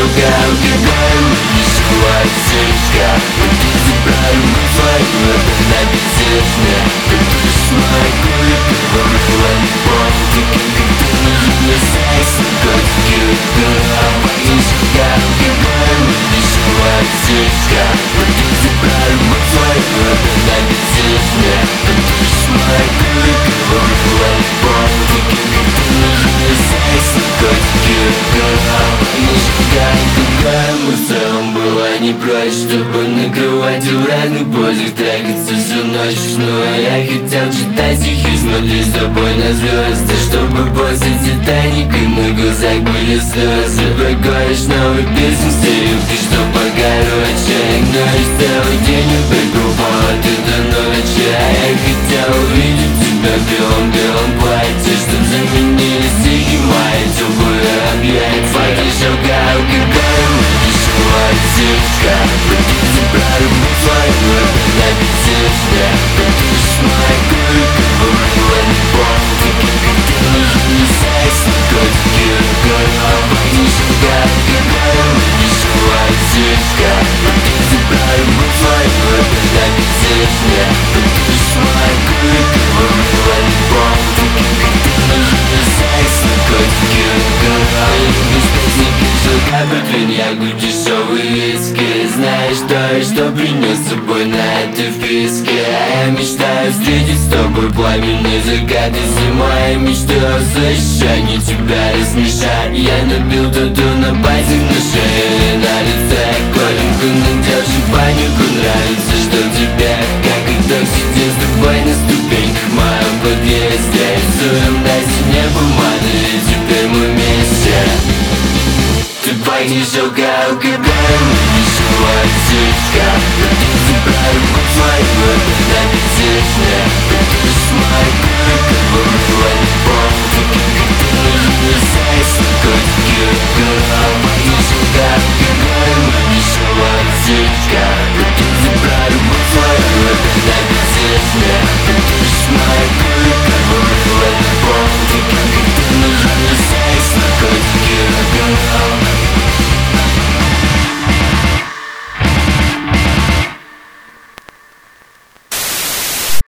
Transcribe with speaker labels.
Speaker 1: алкоголь, ничего отсечка. Ты забрал мой флаг, на бездне. Ты будешь мой кулик, вырван пол. Ты нужен мне секс, котики, ничего алкоголь, ничего отсечка. Ты забрал мой флаг, на бездне. Ты будешь мой кулик, вырван пол. Ты нужен мне секс, котики, мы в целом была не прочь, чтобы накрывать в разных позах, трахаться всю ночь. Но я хотел читать стихи, смотреть с тобой на звезды, чтобы после Титаника на глазах были слезы. Проколешь новую песню, стерилки, что покороче. Игноришь целый день, упрыгнул повод и до ночи. А я хотел увидеть тебя в белом платье, чтоб заменили стихи мои теплые объятия. Факишь алкоголь, ничего отсечка. Ты забрали мой флаг, на бездне. Ты будешь мой кулик, вырван пол. Ты нужен мне секс, котики, факишь алкоголь, ничего отсечка. Ты забрали мой флаг, на бездне. Ты будешь мой кулик, вырван пол. Ты нужен мне секс, котики, без песни пишет капель, я дешевый виски. Знаешь что принес с собой на этой вписке. А я мечтаю встретить с тобой пламенный закат и зимой. Я мечтаю защищать, тебя рассмешать. Я набил тату на пальцах, на шее, на лице. Коленку надел панику, нравится, что тебе, как и так, сидим с тобой на ступеньках в моем подъезде. Рисуем на стене бумаги, и теперь мы вместе. Ты пахнешь алкоголем, ничего отсечка. Ты забрал мой флаг, на бездне. Ты будешь мой кулик,